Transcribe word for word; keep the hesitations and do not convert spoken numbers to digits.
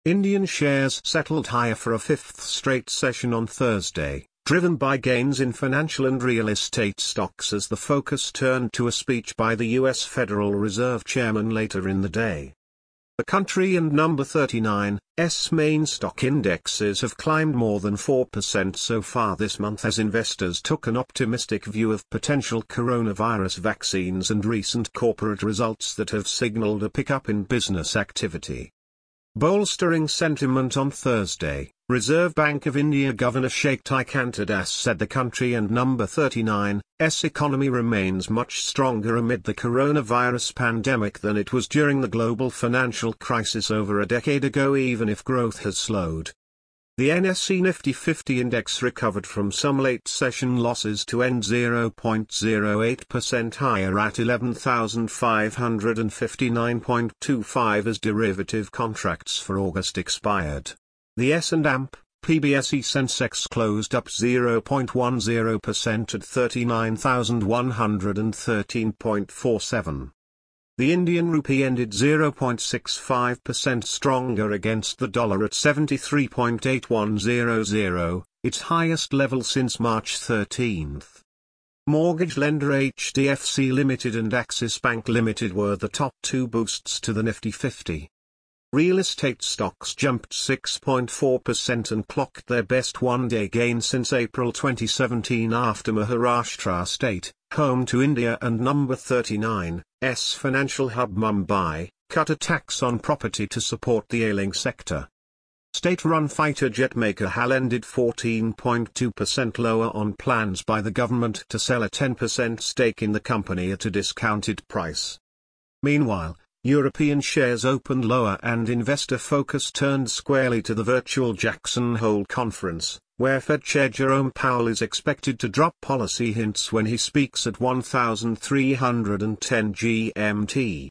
Indian shares settled higher for a fifth straight session on Thursday, driven by gains in financial and real estate stocks as the focus turned to a speech by the U S Federal Reserve Chairman later in the day. The country and number thirty-nine's main stock indexes have climbed more than four percent so far this month as investors took an optimistic view of potential coronavirus vaccines and recent corporate results that have signaled a pickup in business activity. Bolstering sentiment on Thursday, Reserve Bank of India Governor Shakti Das said the country and number thirty-nine's economy remains much stronger amid the coronavirus pandemic than it was during the global financial crisis over a decade ago, even if growth has slowed. The N S E Nifty fifty index recovered from some late session losses to end zero point zero eight percent higher at eleven thousand five hundred fifty-nine point two five as derivative contracts for August expired. The S and P B S E Sensex closed up zero point one zero percent at thirty-nine thousand one hundred thirteen point four seven. The Indian rupee ended zero point six five percent stronger against the dollar at seventy-three point eight one zero zero, its highest level since March thirteenth. Mortgage lender H D F C Limited and Axis Bank Limited were the top two boosts to the Nifty fifty. Real estate stocks jumped six point four percent and clocked their best one-day gain since April twenty seventeen after Maharashtra State, home to India and number thirty-nine's financial hub Mumbai, cut a tax on property to support the ailing sector. State-run fighter jet maker HAL ended fourteen point two percent lower on plans by the government to sell a ten percent stake in the company at a discounted price. Meanwhile, European shares opened lower and investor focus turned squarely to the virtual Jackson Hole conference, where Fed Chair Jerome Powell is expected to drop policy hints when he speaks at one thousand three hundred ten G M T.